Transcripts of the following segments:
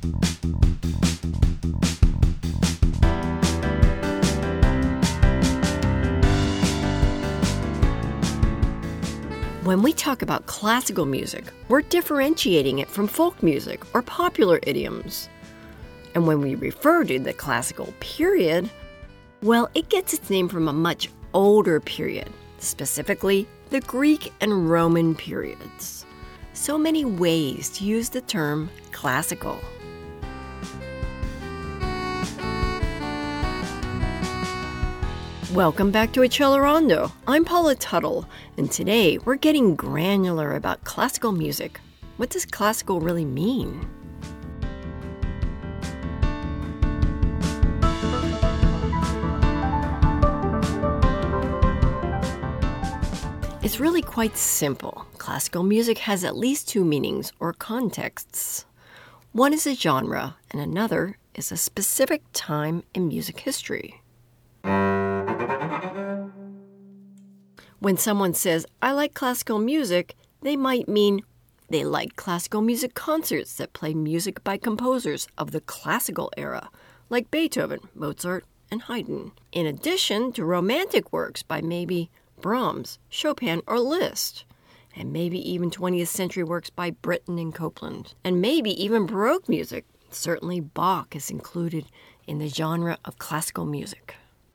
When we talk about classical music, we're differentiating it from folk music or popular idioms. And when we refer to the classical period, well, it gets its name from a much older period, specifically the Greek and Roman periods. So many ways to use the term classical. Welcome back to Accelerando. I'm Paula Tuttle, and today we're getting granular about classical music. What does classical really mean? It's really quite simple. Classical music has at least two meanings or contexts. One is a genre, and another is a specific time in music history. When someone says, I like classical music, they might mean they like classical music concerts that play music by composers of the classical era, like Beethoven, Mozart, and Haydn, in addition to romantic works by maybe Brahms, Chopin, or Liszt, and maybe even 20th century works by Britten and Copland, and maybe even Baroque music. Certainly Bach is included in the genre of classical music.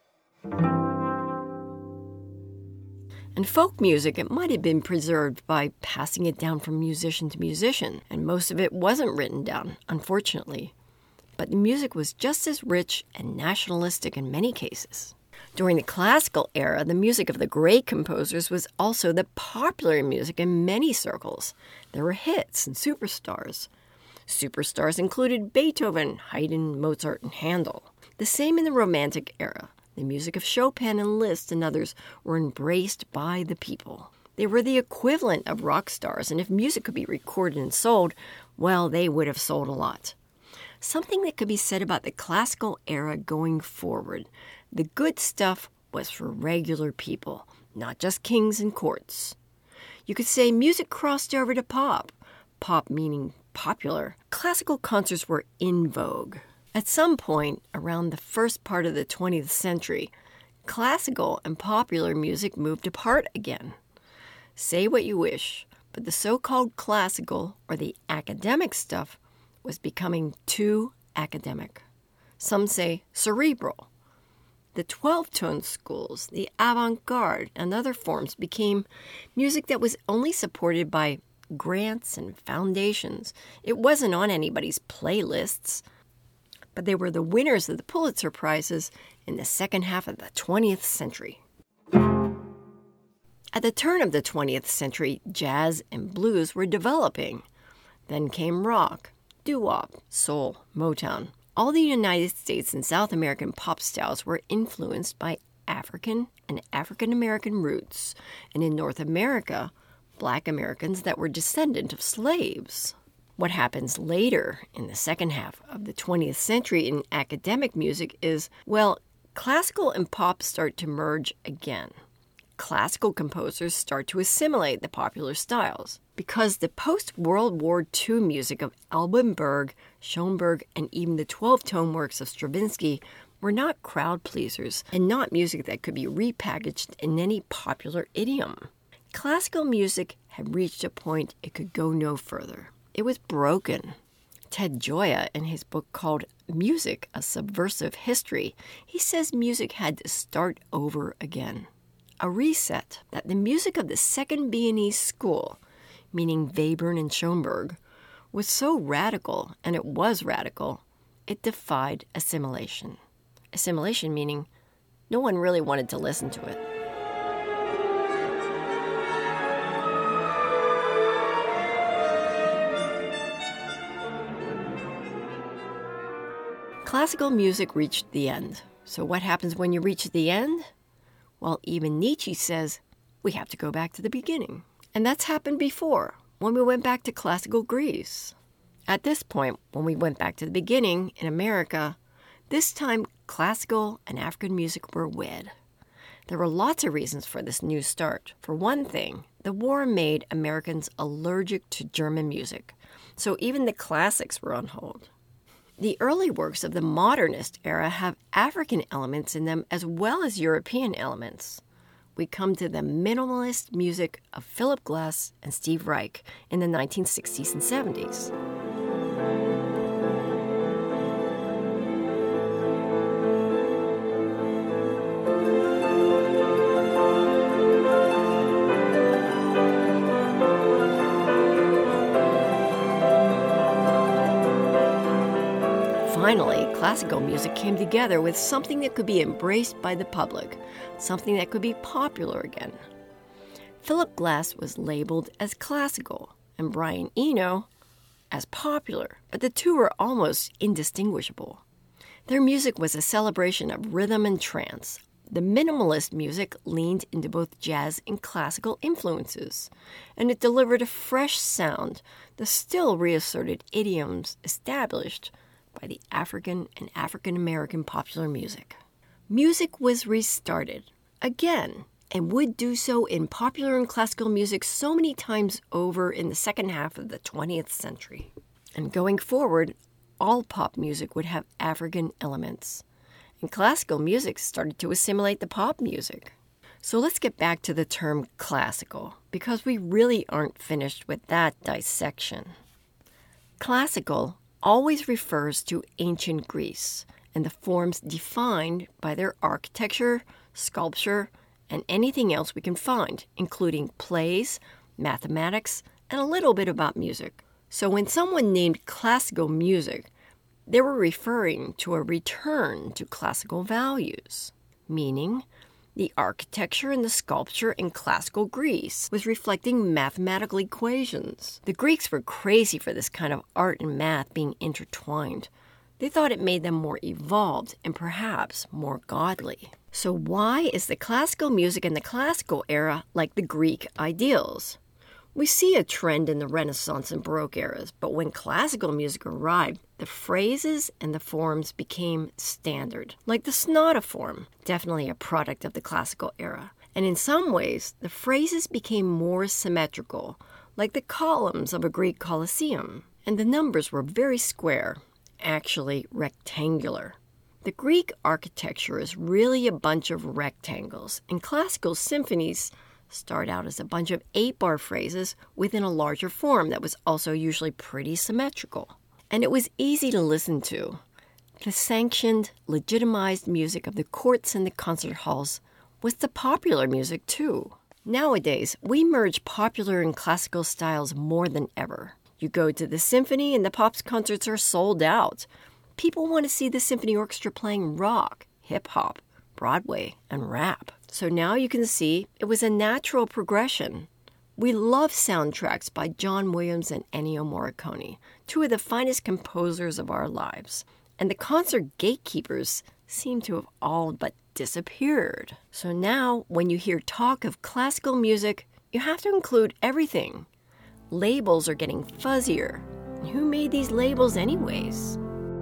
And folk music, it might have been preserved by passing it down from musician to musician, and most of it wasn't written down, unfortunately. But the music was just as rich and nationalistic in many cases. During the classical era, the music of the great composers was also the popular music in many circles. There were hits and superstars. Superstars included Beethoven, Haydn, Mozart, and Handel. The same in the Romantic era. The music of Chopin and Liszt and others were embraced by the people. They were the equivalent of rock stars, and if music could be recorded and sold, well, they would have sold a lot. Something that could be said about the classical era going forward. The good stuff was for regular people, not just kings and courts. You could say music crossed over to pop, pop meaning popular. Classical concerts were in vogue. At some point around the first part of the 20th century, classical and popular music moved apart again. Say what you wish, but the so-called classical, or the academic stuff, was becoming too academic. Some say cerebral. The 12-tone schools, the avant-garde, and other forms became music that was only supported by grants and foundations. It wasn't on anybody's playlists. But they were the winners of the Pulitzer Prizes in the second half of the 20th century. At the turn of the 20th century, jazz and blues were developing. Then came rock, doo-wop, soul, Motown. All the United States and South American pop styles were influenced by African and African-American roots, and in North America, Black Americans that were descendant of slaves. What happens later in the second half of the 20th century in academic music is, well, classical and pop start to merge again. Classical composers start to assimilate the popular styles because the post-World War II music of Alban Berg, Schoenberg, and even the 12-tone works of Stravinsky were not crowd pleasers and not music that could be repackaged in any popular idiom. Classical music had reached a point it could go no further. It was broken. Ted Gioia, in his book called Music, A Subversive History, he says music had to start over again. A reset that the music of the Second Viennese School, meaning Webern and Schoenberg, was so radical, and it was radical, it defied assimilation. Assimilation meaning no one really wanted to listen to it. Classical music reached the end. So what happens when you reach the end? Well, even Nietzsche says we have to go back to the beginning. And that's happened before, when we went back to classical Greece. At this point, when we went back to the beginning in America, this time classical and African music were wed. There were lots of reasons for this new start. For one thing, the war made Americans allergic to German music, so even the classics were on hold. The early works of the modernist era have African elements in them as well as European elements. We come to the minimalist music of Philip Glass and Steve Reich in the 1960s and 70s. Finally, classical music came together with something that could be embraced by the public, something that could be popular again. Philip Glass was labeled as classical and Brian Eno as popular, but the two were almost indistinguishable. Their music was a celebration of rhythm and trance. The minimalist music leaned into both jazz and classical influences, and it delivered a fresh sound that still reasserted idioms established by the African and African American popular music. Music was restarted again and would do so in popular and classical music so many times over in the second half of the 20th century. And going forward, all pop music would have African elements, and classical music started to assimilate the pop music. So let's get back to the term classical, because we really aren't finished with that dissection. Classical always refers to ancient Greece and the forms defined by their architecture, sculpture, and anything else we can find, including plays, mathematics, and a little bit about music. So when someone named classical music, they were referring to a return to classical values, meaning the architecture and the sculpture in classical Greece was reflecting mathematical equations. The Greeks were crazy for this kind of art and math being intertwined. They thought it made them more evolved and perhaps more godly. So why is the classical music in the classical era like the Greek ideals? We see a trend in the Renaissance and Baroque eras, but when classical music arrived, the phrases and the forms became standard, like the sonata form, definitely a product of the classical era. And in some ways, the phrases became more symmetrical, like the columns of a Greek Colosseum. And the numbers were very square, actually rectangular. The Greek architecture is really a bunch of rectangles, and classical symphonies start out as a bunch of 8-bar phrases within a larger form that was also usually pretty symmetrical. And it was easy to listen to. The sanctioned, legitimized music of the courts and the concert halls was the popular music too. Nowadays, we merge popular and classical styles more than ever. You go to the symphony and the Pops concerts are sold out. People want to see the symphony orchestra playing rock, hip-hop, Broadway, and rap. So now you can see it was a natural progression. We love soundtracks by John Williams and Ennio Morricone, two of the finest composers of our lives. And the concert gatekeepers seem to have all but disappeared. So now, when you hear talk of classical music, you have to include everything. Labels are getting fuzzier. And who made these labels anyways?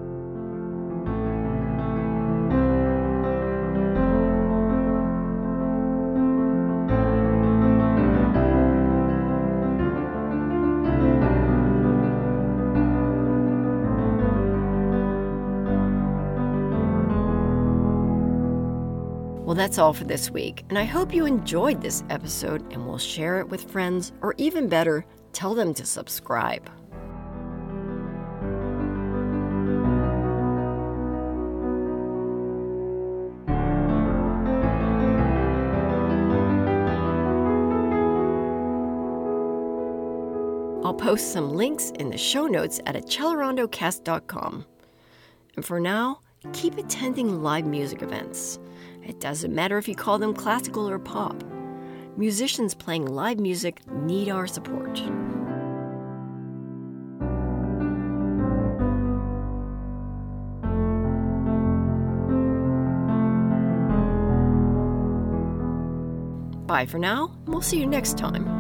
Well, that's all for this week, and I hope you enjoyed this episode and will share it with friends, or even better, tell them to subscribe. I'll post some links in the show notes at accelerandocast.com. And for now, keep attending live music events. It doesn't matter if you call them classical or pop. Musicians playing live music need our support. Bye for now, and we'll see you next time.